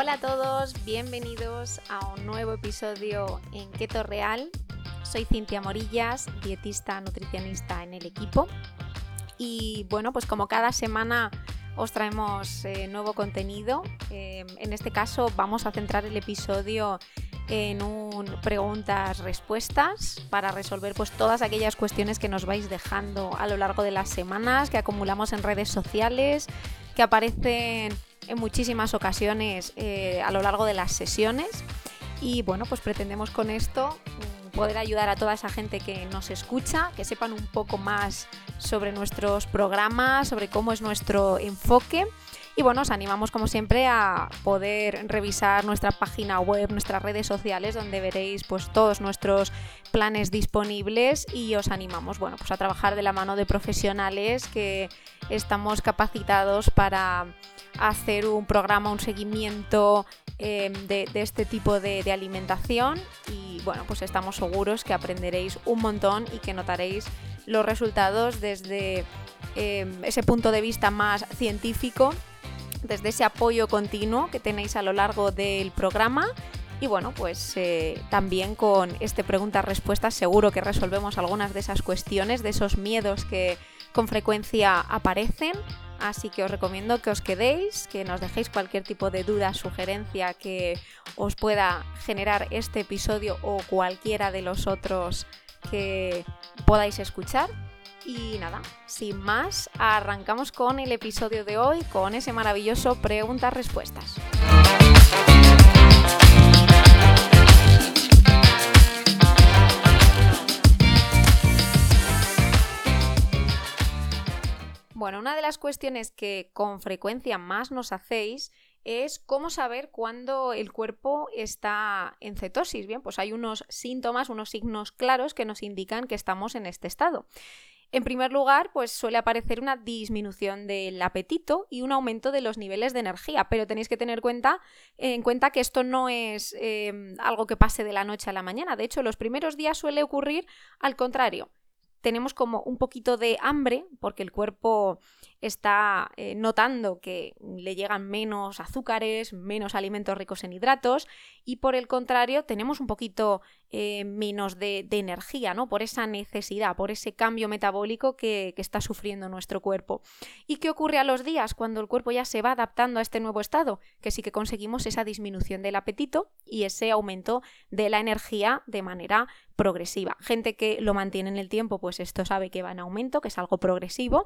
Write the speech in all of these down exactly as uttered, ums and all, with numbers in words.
Hola a todos, bienvenidos a un nuevo episodio en Keto Real. Soy Cintia Morillas, dietista nutricionista en el equipo. Y bueno, pues como cada semana os traemos eh, nuevo contenido. Eh, en este caso vamos a centrar el episodio en un preguntas-respuestas para resolver pues todas aquellas cuestiones que nos vais dejando a lo largo de las semanas, que acumulamos en redes sociales, que aparecen en muchísimas ocasiones eh, a lo largo de las sesiones. Y bueno, pues pretendemos con esto poder ayudar a toda esa gente que nos escucha, que sepan un poco más sobre nuestros programas, sobre cómo es nuestro enfoque. Y bueno, os animamos como siempre a poder revisar nuestra página web, nuestras redes sociales, donde veréis pues todos nuestros planes disponibles, y os animamos bueno, pues a trabajar de la mano de profesionales que estamos capacitados para hacer un programa, un seguimiento eh, de, de este tipo de, de alimentación. Y bueno, pues estamos seguros que aprenderéis un montón y que notaréis los resultados desde eh, ese punto de vista más científico, desde ese apoyo continuo que tenéis a lo largo del programa. Y bueno, pues eh, también con este preguntas-respuestas seguro que resolvemos algunas de esas cuestiones, de esos miedos que con frecuencia aparecen. Así que os recomiendo que os quedéis, que nos dejéis cualquier tipo de duda, sugerencia que os pueda generar este episodio o cualquiera de los otros que podáis escuchar. Y nada, sin más, arrancamos con el episodio de hoy, con ese maravilloso preguntas-respuestas. Bueno, una de las cuestiones que con frecuencia más nos hacéis es cómo saber cuándo el cuerpo está en cetosis. Bien, pues hay unos síntomas, unos signos claros que nos indican que estamos en este estado. En primer lugar, pues suele aparecer una disminución del apetito y un aumento de los niveles de energía, pero tenéis que tener cuenta, en cuenta que esto no es eh, algo que pase de la noche a la mañana. De hecho, los primeros días suele ocurrir al contrario. Tenemos como un poquito de hambre porque el cuerpo está eh, notando que le llegan menos azúcares, menos alimentos ricos en hidratos, y por el contrario tenemos un poquito eh, menos de, de energía, ¿no? Por esa necesidad, por ese cambio metabólico que, que está sufriendo nuestro cuerpo. ¿Y qué ocurre a los días cuando el cuerpo ya se va adaptando a este nuevo estado? Que sí que conseguimos esa disminución del apetito y ese aumento de la energía de manera progresiva. Gente que lo mantiene en el tiempo, pues esto sabe que va en aumento, que es algo progresivo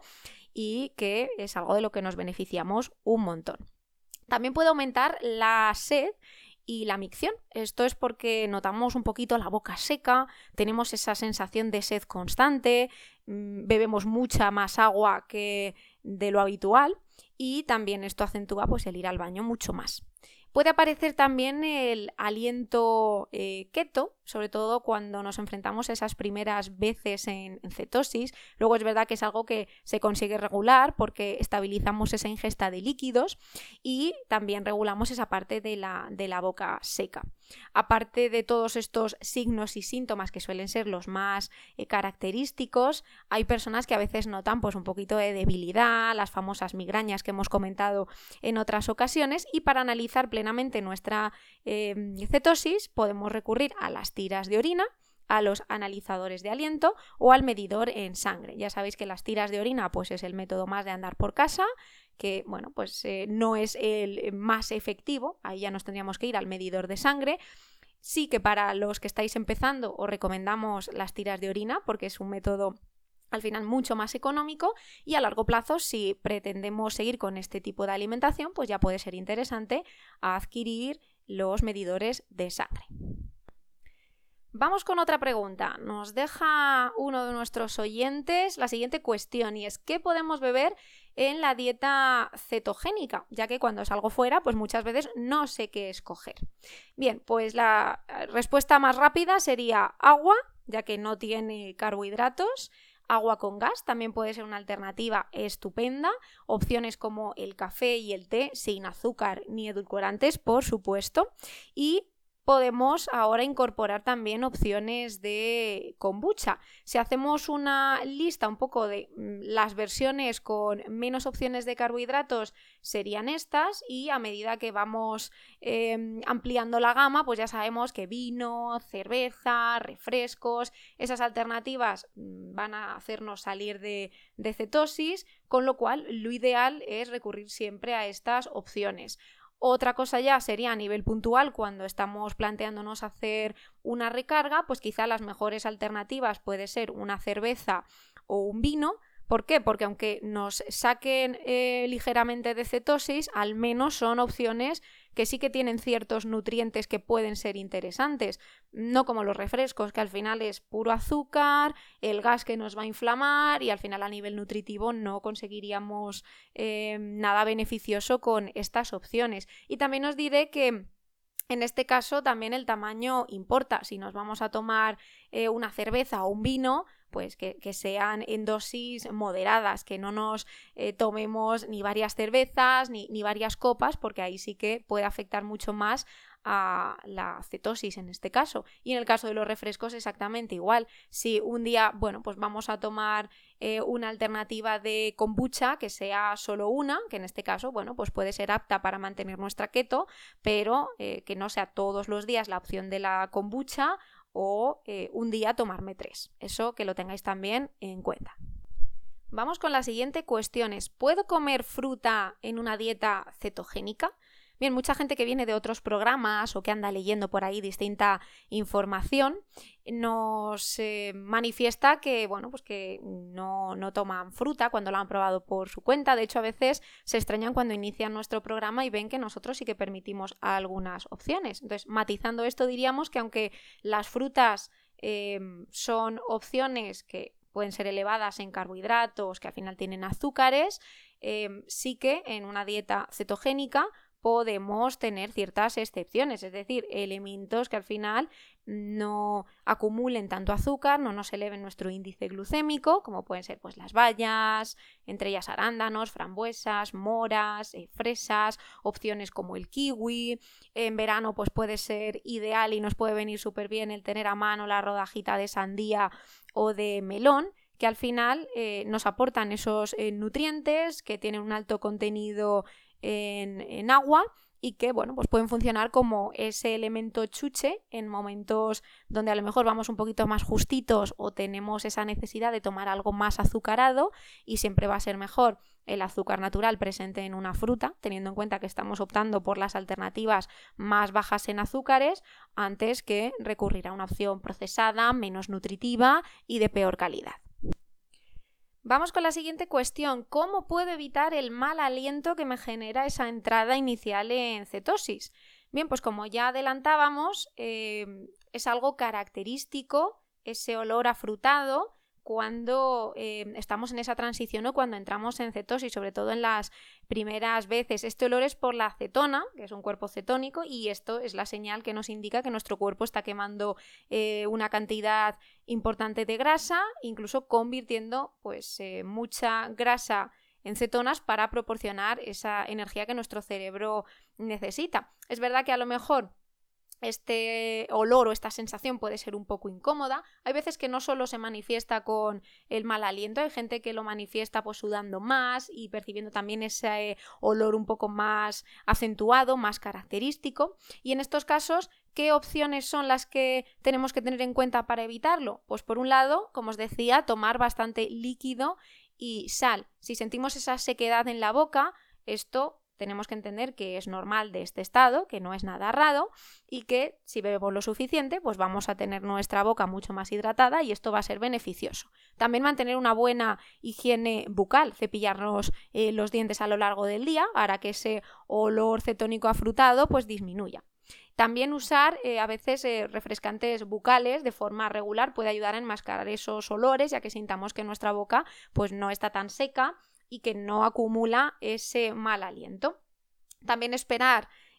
y que es algo de lo que nos beneficiamos un montón. También puede aumentar la sed y la micción. Esto es porque notamos un poquito la boca seca, tenemos esa sensación de sed constante, bebemos mucha más agua que de lo habitual, y también esto acentúa pues el ir al baño mucho más. Puede aparecer también el aliento eh, keto, sobre todo cuando nos enfrentamos a esas primeras veces en, en cetosis. Luego es verdad que es algo que se consigue regular porque estabilizamos esa ingesta de líquidos y también regulamos esa parte de la, de la boca seca. Aparte de todos estos signos y síntomas que suelen ser los más eh, característicos, hay personas que a veces notan pues, un poquito de debilidad, las famosas migrañas que hemos comentado en otras ocasiones, y para analizar plenamente nuestra eh, cetosis podemos recurrir a las tiras de orina, a los analizadores de aliento o al medidor en sangre. Ya sabéis que las tiras de orina pues es el método más de andar por casa, que bueno, pues eh, no es el más efectivo, ahí ya nos tendríamos que ir al medidor de sangre. Sí que para los que estáis empezando os recomendamos las tiras de orina porque es un método al final mucho más económico, y a largo plazo, si pretendemos seguir con este tipo de alimentación, pues ya puede ser interesante adquirir los medidores de sangre. Vamos con otra pregunta. Nos deja uno de nuestros oyentes la siguiente cuestión, y es ¿qué podemos beber en la dieta cetogénica? Ya que cuando salgo fuera, pues muchas veces no sé qué escoger. Bien, pues la respuesta más rápida sería agua, ya que no tiene carbohidratos. Agua con gas también puede ser una alternativa estupenda. Opciones como el café y el té, sin azúcar ni edulcorantes, por supuesto. Y podemos ahora incorporar también opciones de kombucha. Si hacemos una lista un poco de las versiones con menos opciones de carbohidratos, serían estas, y a medida que vamos eh, ampliando la gama, pues ya sabemos que vino, cerveza, refrescos, esas alternativas van a hacernos salir de, de cetosis, con lo cual lo ideal es recurrir siempre a estas opciones. Otra cosa ya sería a nivel puntual, cuando estamos planteándonos hacer una recarga, pues quizá las mejores alternativas puede ser una cerveza o un vino. ¿Por qué? Porque aunque nos saquen eh, ligeramente de cetosis, al menos son opciones que sí que tienen ciertos nutrientes que pueden ser interesantes, no como los refrescos, que al final es puro azúcar, el gas que nos va a inflamar, y al final a nivel nutritivo no conseguiríamos eh, nada beneficioso con estas opciones. Y también os diré que en este caso también el tamaño importa. Si nos vamos a tomar eh, una cerveza o un vino, pues que, que sean en dosis moderadas, que no nos eh, tomemos ni varias cervezas ni, ni varias copas, porque ahí sí que puede afectar mucho más a la cetosis en este caso. Y en el caso de los refrescos exactamente igual. Si un día, bueno, pues vamos a tomar eh, una alternativa de kombucha que sea solo una, que en este caso, bueno, pues puede ser apta para mantener nuestra keto, pero eh, que no sea todos los días la opción de la kombucha, o eh, un día tomarme tres. Eso que lo tengáis también en cuenta. Vamos con la siguiente cuestión. ¿Puedo comer fruta en una dieta cetogénica? Bien, mucha gente que viene de otros programas o que anda leyendo por ahí distinta información nos eh, manifiesta que, bueno, pues que no, no toman fruta cuando la han probado por su cuenta. De hecho, a veces se extrañan cuando inician nuestro programa y ven que nosotros sí que permitimos algunas opciones. Entonces, matizando esto, diríamos que aunque las frutas eh, son opciones que pueden ser elevadas en carbohidratos, que al final tienen azúcares, eh, sí que en una dieta cetogénica podemos tener ciertas excepciones, es decir, elementos que al final no acumulen tanto azúcar, no nos eleven nuestro índice glucémico, como pueden ser pues las bayas, entre ellas arándanos, frambuesas, moras, eh, fresas, opciones como el kiwi. En verano pues puede ser ideal y nos puede venir súper bien el tener a mano la rodajita de sandía o de melón, que al final eh, nos aportan esos eh, nutrientes que tienen un alto contenido En, en agua y que, bueno, pues pueden funcionar como ese elemento chuche en momentos donde a lo mejor vamos un poquito más justitos o tenemos esa necesidad de tomar algo más azucarado, y siempre va a ser mejor el azúcar natural presente en una fruta, teniendo en cuenta que estamos optando por las alternativas más bajas en azúcares antes que recurrir a una opción procesada, menos nutritiva y de peor calidad. Vamos con la siguiente cuestión. ¿Cómo puedo evitar el mal aliento que me genera esa entrada inicial en cetosis? Bien, pues como ya adelantábamos, eh, es algo característico ese olor afrutado cuando eh, estamos en esa transición o cuando entramos en cetosis, sobre todo en las primeras veces. Este olor es por la acetona, que es un cuerpo cetónico, y esto es la señal que nos indica que nuestro cuerpo está quemando eh, una cantidad importante de grasa, incluso convirtiendo pues eh, mucha grasa en cetonas para proporcionar esa energía que nuestro cerebro necesita. Es verdad que a lo mejor este olor o esta sensación puede ser un poco incómoda. Hay veces que no solo se manifiesta con el mal aliento, hay gente que lo manifiesta pues sudando más y percibiendo también ese olor un poco más acentuado, más característico. Y en estos casos, ¿qué opciones son las que tenemos que tener en cuenta para evitarlo? Pues por un lado, como os decía, tomar bastante líquido y sal. Si sentimos esa sequedad en la boca, esto tenemos que entender que es normal de este estado, que no es nada raro, y que si bebemos lo suficiente, pues vamos a tener nuestra boca mucho más hidratada y esto va a ser beneficioso. También mantener una buena higiene bucal, cepillarnos eh, los dientes a lo largo del día para que ese olor cetónico afrutado pues disminuya. También usar eh, a veces eh, refrescantes bucales de forma regular puede ayudar a enmascarar esos olores, ya que sintamos que nuestra boca pues no está tan seca y que no acumula ese mal aliento. También esperar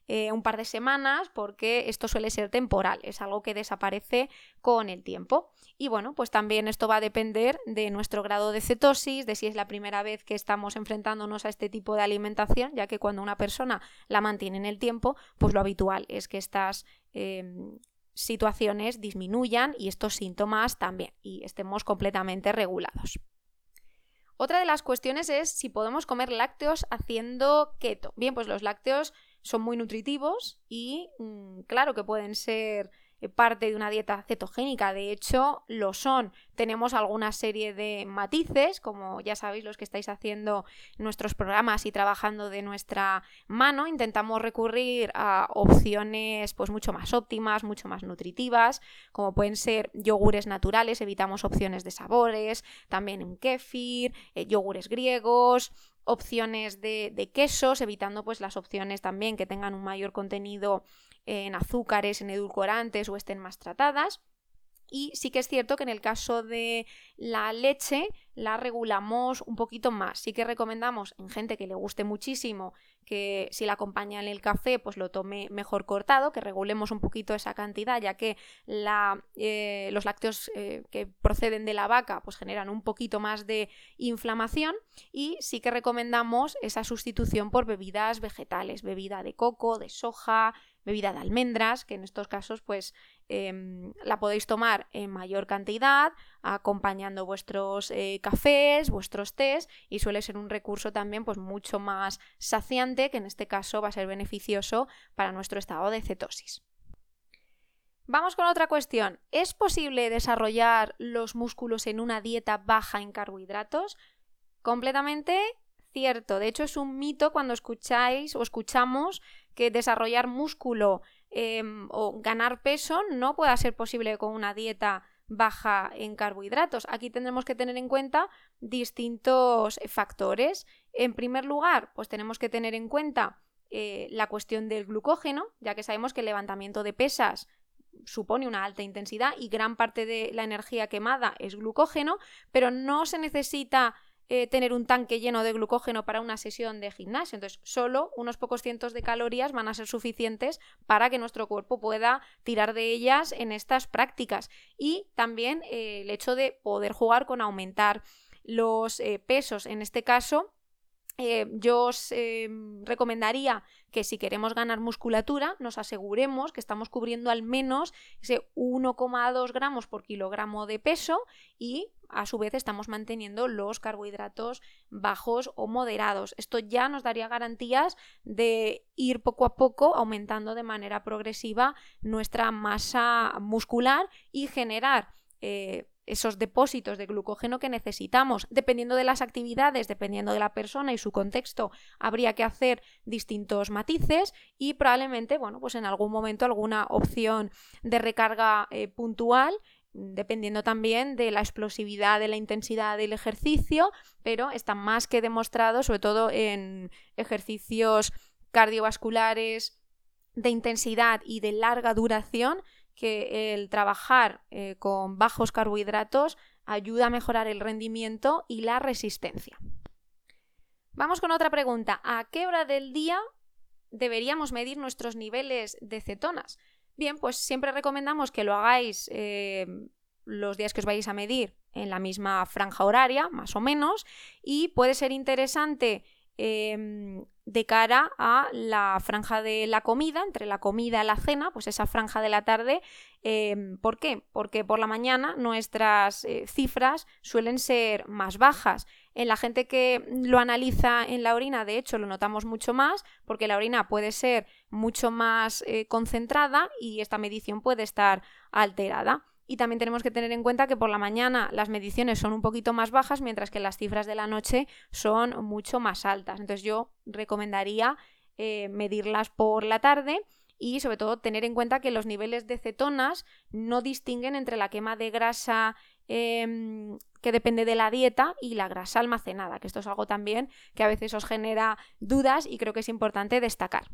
eh, un par de semanas, porque esto suele ser temporal, es algo que desaparece con el tiempo. Y bueno, pues también esto va a depender de nuestro grado de cetosis, de si es la primera vez que estamos enfrentándonos a este tipo de alimentación, ya que cuando una persona la mantiene en el tiempo, pues lo habitual es que estas eh, situaciones disminuyan y estos síntomas también, y estemos completamente regulados. Otra de las cuestiones es si podemos comer lácteos haciendo keto. Bien, pues los lácteos son muy nutritivos y mmm, claro que pueden ser parte de una dieta cetogénica, de hecho lo son. Tenemos alguna serie de matices, como ya sabéis los que estáis haciendo nuestros programas y trabajando de nuestra mano, intentamos recurrir a opciones pues mucho más óptimas, mucho más nutritivas, como pueden ser yogures naturales, evitamos opciones de sabores, también en kéfir, eh, yogures griegos, opciones de, de quesos, evitando pues las opciones también que tengan un mayor contenido en azúcares, en edulcorantes o estén más tratadas. Y sí que es cierto que en el caso de la leche la regulamos un poquito más. Sí que recomendamos en gente que le guste muchísimo que si la acompaña en el café pues lo tome mejor cortado, que regulemos un poquito esa cantidad, ya que la, eh, los lácteos eh, que proceden de la vaca pues generan un poquito más de inflamación. Y sí que recomendamos esa sustitución por bebidas vegetales, bebida de coco, de soja, bebida de almendras, que en estos casos pues eh, la podéis tomar en mayor cantidad, acompañando vuestros eh, cafés, vuestros tés, y suele ser un recurso también pues mucho más saciante, que en este caso va a ser beneficioso para nuestro estado de cetosis. Vamos con otra cuestión. ¿Es posible desarrollar los músculos en una dieta baja en carbohidratos? Completamente cierto. De hecho, es un mito cuando escucháis o escuchamos que desarrollar músculo eh, o ganar peso no pueda ser posible con una dieta baja en carbohidratos. Aquí tendremos que tener en cuenta distintos factores. En primer lugar, pues tenemos que tener en cuenta eh, la cuestión del glucógeno, ya que sabemos que el levantamiento de pesas supone una alta intensidad y gran parte de la energía quemada es glucógeno, pero no se necesita Eh, tener un tanque lleno de glucógeno para una sesión de gimnasio. Entonces, solo unos pocos cientos de calorías van a ser suficientes para que nuestro cuerpo pueda tirar de ellas en estas prácticas. Y también eh, el hecho de poder jugar con aumentar los eh, pesos. En este caso, Eh, yo os eh, recomendaría que si queremos ganar musculatura nos aseguremos que estamos cubriendo al menos ese uno coma dos gramos por kilogramo de peso y a su vez estamos manteniendo los carbohidratos bajos o moderados. Esto ya nos daría garantías de ir poco a poco aumentando de manera progresiva nuestra masa muscular y generar eh, esos depósitos de glucógeno que necesitamos. Dependiendo de las actividades, dependiendo de la persona y su contexto, habría que hacer distintos matices y probablemente, bueno, pues en algún momento alguna opción de recarga eh, puntual, dependiendo también de la explosividad, de la intensidad del ejercicio, pero está más que demostrado, sobre todo en ejercicios cardiovasculares de intensidad y de larga duración, que el trabajar eh, con bajos carbohidratos ayuda a mejorar el rendimiento y la resistencia. Vamos con otra pregunta. ¿A qué hora del día deberíamos medir nuestros niveles de cetonas? Bien, pues siempre recomendamos que lo hagáis eh, los días que os vayáis a medir en la misma franja horaria, más o menos, y puede ser interesante Eh, de cara a la franja de la comida, entre la comida y la cena, pues esa franja de la tarde. Eh, ¿Por qué? Porque por la mañana nuestras eh, cifras suelen ser más bajas. En la gente que lo analiza en la orina, de hecho, lo notamos mucho más, porque la orina puede ser mucho más eh, concentrada y esta medición puede estar alterada. Y también tenemos que tener en cuenta que por la mañana las mediciones son un poquito más bajas, mientras que las cifras de la noche son mucho más altas. Entonces yo recomendaría eh, medirlas por la tarde y sobre todo tener en cuenta que los niveles de cetonas no distinguen entre la quema de grasa eh, que depende de la dieta y la grasa almacenada, que esto es algo también que a veces os genera dudas y creo que es importante destacar.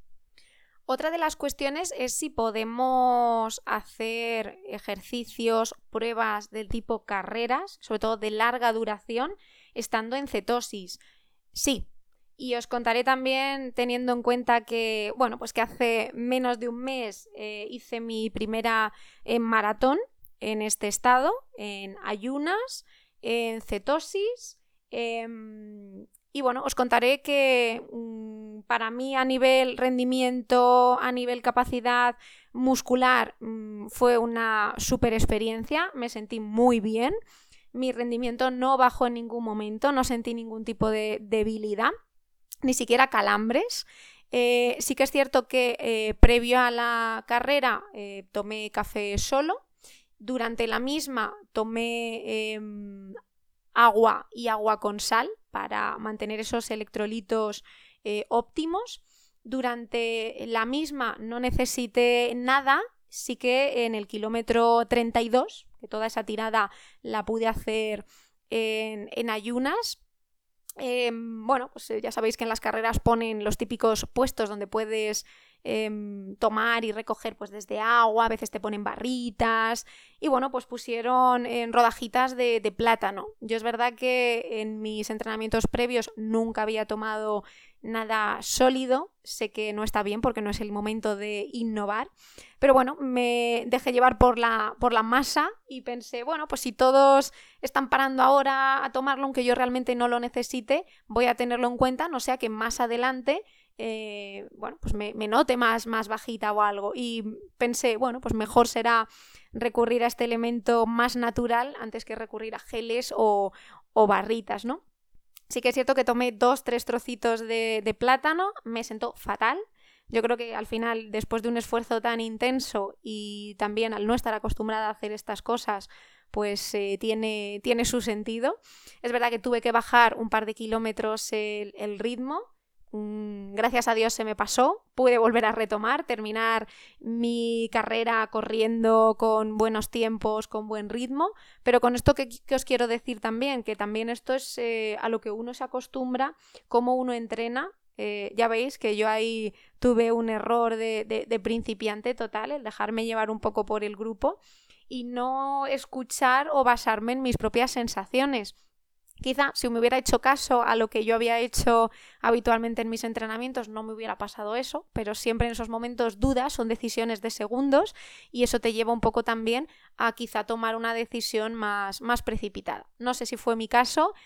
Otra de las cuestiones es si podemos hacer ejercicios, pruebas del tipo carreras, sobre todo de larga duración, estando en cetosis. Sí, Y os contaré también, teniendo en cuenta que, bueno, pues que hace menos de un mes eh, hice mi primera eh, maratón en este estado, en ayunas, en cetosis. Eh, y bueno, os contaré que mmm, para mí a nivel rendimiento, a nivel capacidad muscular, mmm, fue una super experiencia, me sentí muy bien. Mi rendimiento no bajó en ningún momento, no sentí ningún tipo de debilidad, ni siquiera calambres. Eh, sí que es cierto que eh, previo a la carrera eh, tomé café solo. Durante la misma tomé eh, agua y agua con sal para mantener esos electrolitos eh, óptimos. Durante la misma no necesité nada. Sí que en el kilómetro treinta y dos, que toda esa tirada la pude hacer en, en ayunas. Eh, bueno, pues ya sabéis que en las carreras ponen los típicos puestos donde puedes eh, tomar y recoger pues desde agua, a veces te ponen barritas y bueno, pues pusieron en rodajitas de, de plátano. Yo es verdad que en mis entrenamientos previos nunca había tomado nada sólido, sé que no está bien porque no es el momento de innovar, pero bueno, me dejé llevar por la, por la masa y pensé, bueno, pues si todos están parando ahora a tomarlo, aunque yo realmente no lo necesite, voy a tenerlo en cuenta, no sea que más adelante eh, bueno, pues me, me note más, más bajita o algo. Y pensé, bueno, pues mejor será recurrir a este elemento más natural antes que recurrir a geles o, o barritas, ¿no? Sí que es cierto que tomé dos, tres trocitos de, de plátano, me sentó fatal. Yo creo que al final, después de un esfuerzo tan intenso y también al no estar acostumbrada a hacer estas cosas, pues eh, tiene, tiene su sentido. Es verdad que tuve que bajar un par de kilómetros el, el ritmo. Gracias a Dios se me pasó, pude volver a retomar, terminar mi carrera corriendo con buenos tiempos, con buen ritmo, pero con esto que, que os quiero decir también, que también esto es eh, a lo que uno se acostumbra, cómo uno entrena. Eh, ya veis que yo ahí tuve un error de, de, de principiante total, el dejarme llevar un poco por el grupo y no escuchar o basarme en mis propias sensaciones. Quizá si me hubiera hecho caso a lo que yo había hecho habitualmente en mis entrenamientos no me hubiera pasado eso, pero siempre en esos momentos dudas, son decisiones de segundos y eso te lleva un poco también a quizá tomar una decisión más, más precipitada. No sé si fue mi caso,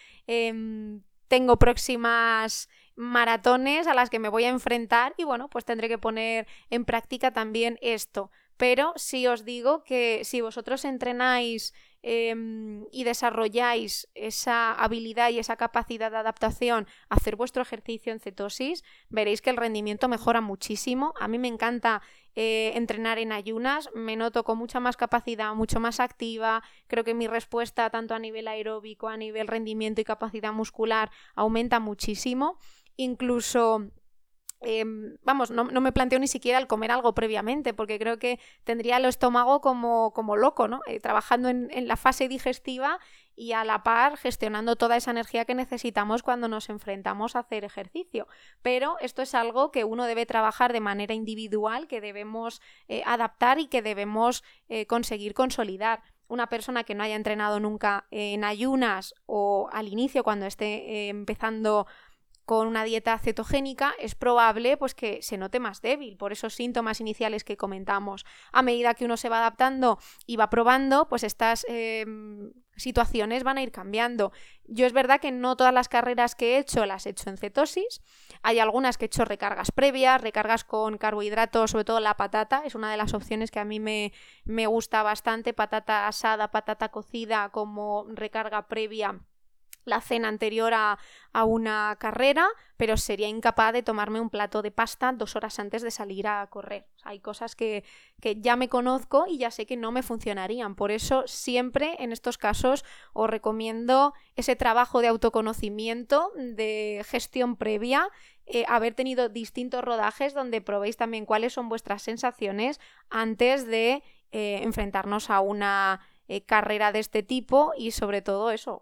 eh, tengo próximas maratones a las que me voy a enfrentar y bueno, pues tendré que poner en práctica también esto. Pero sí os digo que si vosotros entrenáis eh, y desarrolláis esa habilidad y esa capacidad de adaptación a hacer vuestro ejercicio en cetosis, veréis que el rendimiento mejora muchísimo. A mí me encanta eh, entrenar en ayunas, me noto con mucha más capacidad, mucho más activa. Creo que mi respuesta tanto a nivel aeróbico, a nivel rendimiento y capacidad muscular aumenta muchísimo. Incluso... Eh, vamos, no, no me planteo ni siquiera el comer algo previamente porque creo que tendría el estómago como, como loco, ¿no? Eh, trabajando en, en la fase digestiva y a la par gestionando toda esa energía que necesitamos cuando nos enfrentamos a hacer ejercicio. Pero esto es algo que uno debe trabajar de manera individual, que debemos eh, adaptar y que debemos eh, conseguir consolidar. Una persona que no haya entrenado nunca en ayunas o al inicio cuando esté eh, empezando con una dieta cetogénica es probable pues, que se note más débil por esos síntomas iniciales que comentamos. A medida que uno se va adaptando y va probando, pues estas eh, situaciones van a ir cambiando. Yo es verdad que no todas las carreras que he hecho las he hecho en cetosis. Hay algunas que he hecho recargas previas, recargas con carbohidratos, sobre todo la patata, es una de las opciones que a mí me, me gusta bastante, patata asada, patata cocida como recarga previa, la cena anterior a, a una carrera, pero sería incapaz de tomarme un plato de pasta dos horas antes de salir a correr. O sea, hay cosas que, que ya me conozco y ya sé que no me funcionarían. Por eso siempre en estos casos os recomiendo ese trabajo de autoconocimiento, de gestión previa, eh, haber tenido distintos rodajes donde probéis también cuáles son vuestras sensaciones antes de eh, enfrentarnos a una Eh, carrera de este tipo y sobre todo eso,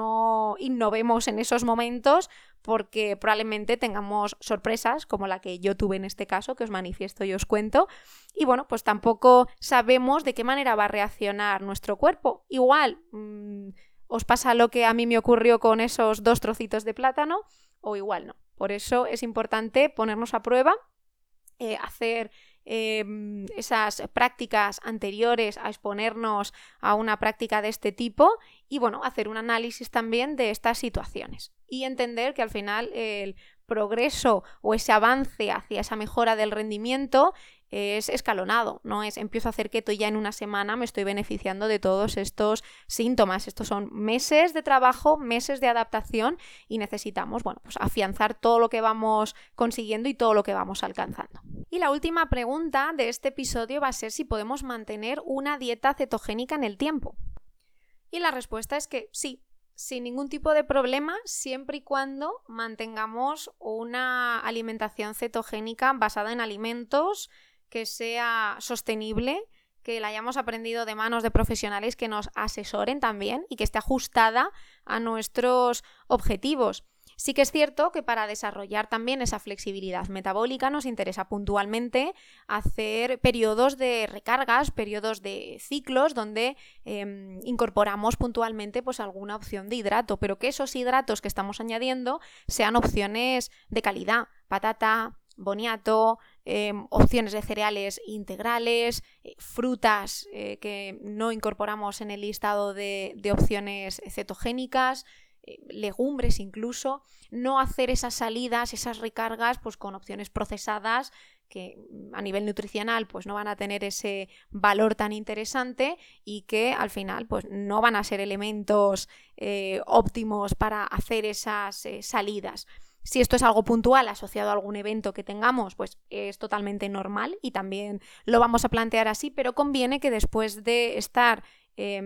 no innovemos en esos momentos porque probablemente tengamos sorpresas como la que yo tuve en este caso, que os manifiesto y os cuento, y bueno, pues tampoco sabemos de qué manera va a reaccionar nuestro cuerpo. Igual mmm, os pasa lo que a mí me ocurrió con esos dos trocitos de plátano o igual no. Por eso es importante ponernos a prueba, eh, hacer eh, esas prácticas anteriores a exponernos a una práctica de este tipo y bueno, hacer un análisis también de estas situaciones y entender que al final el progreso o ese avance hacia esa mejora del rendimiento es escalonado, no es empiezo a hacer keto y ya en una semana me estoy beneficiando de todos estos síntomas. Estos son meses de trabajo, meses de adaptación y necesitamos, bueno, pues afianzar todo lo que vamos consiguiendo y todo lo que vamos alcanzando. Y la última pregunta de este episodio va a ser si podemos mantener una dieta cetogénica en el tiempo. Y la respuesta es que sí, sin ningún tipo de problema, siempre y cuando mantengamos una alimentación cetogénica basada en alimentos, que sea sostenible, que la hayamos aprendido de manos de profesionales que nos asesoren también y que esté ajustada a nuestros objetivos. Sí que es cierto que para desarrollar también esa flexibilidad metabólica nos interesa puntualmente hacer periodos de recargas, periodos de ciclos donde eh, incorporamos puntualmente pues alguna opción de hidrato, pero que esos hidratos que estamos añadiendo sean opciones de calidad, patata, boniato, eh, opciones de cereales integrales, eh, frutas eh, que no incorporamos en el listado de, de opciones cetogénicas, eh, legumbres incluso, no hacer esas salidas, esas recargas pues con opciones procesadas que a nivel nutricional pues no van a tener ese valor tan interesante y que al final pues no van a ser elementos eh, óptimos para hacer esas eh, salidas. Si esto es algo puntual asociado a algún evento que tengamos, pues es totalmente normal y también lo vamos a plantear así, pero conviene que después de estar eh,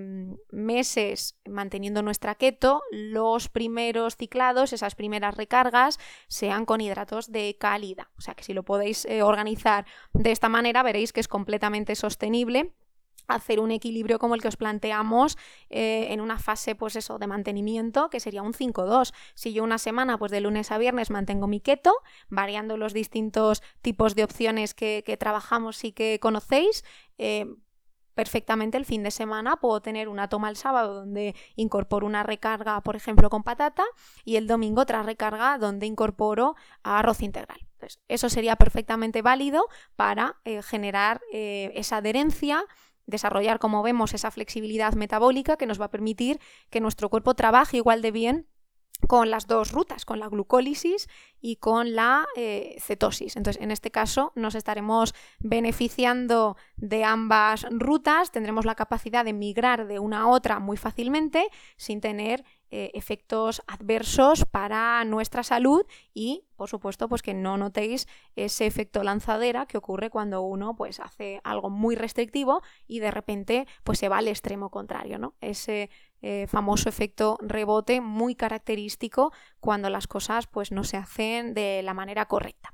meses manteniendo nuestra keto, los primeros ciclados, esas primeras recargas, sean con hidratos de calidad. O sea que si lo podéis eh, organizar de esta manera, veréis que es completamente sostenible hacer un equilibrio como el que os planteamos eh, en una fase pues eso, de mantenimiento, que sería un cinco dos. Si yo una semana, pues de lunes a viernes mantengo mi keto, variando los distintos tipos de opciones que, que trabajamos y que conocéis, eh, perfectamente el fin de semana puedo tener una toma el sábado donde incorporo una recarga, por ejemplo, con patata, y el domingo otra recarga donde incorporo arroz integral. Entonces, eso sería perfectamente válido para eh, generar eh, esa adherencia, desarrollar, como vemos, esa flexibilidad metabólica que nos va a permitir que nuestro cuerpo trabaje igual de bien con las dos rutas, con la glucólisis y con la eh, cetosis. Entonces, en este caso nos estaremos beneficiando de ambas rutas, tendremos la capacidad de migrar de una a otra muy fácilmente sin tener eh, efectos adversos para nuestra salud y, por supuesto, pues que no notéis ese efecto lanzadera que ocurre cuando uno pues hace algo muy restrictivo y de repente pues se va al extremo contrario, ¿no? Ese Eh, famoso efecto rebote muy característico cuando las cosas pues no se hacen de la manera correcta.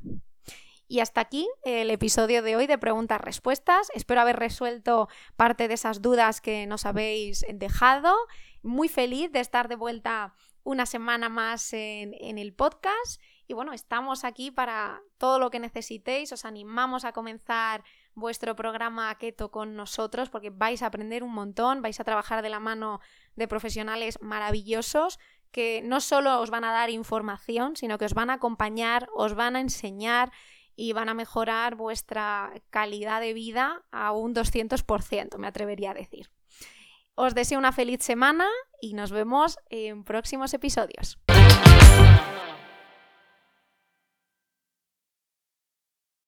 Y hasta aquí el episodio de hoy de preguntas-respuestas. Espero haber resuelto parte de esas dudas que nos habéis dejado. Muy feliz de estar de vuelta una semana más en, en el podcast. Y bueno, estamos aquí para todo lo que necesitéis. Os animamos a comenzar vuestro programa Keto con nosotros porque vais a aprender un montón, vais a trabajar de la mano de profesionales maravillosos que no solo os van a dar información, sino que os van a acompañar, os van a enseñar y van a mejorar vuestra calidad de vida a un doscientos por ciento, me atrevería a decir. Os deseo una feliz semana y nos vemos en próximos episodios.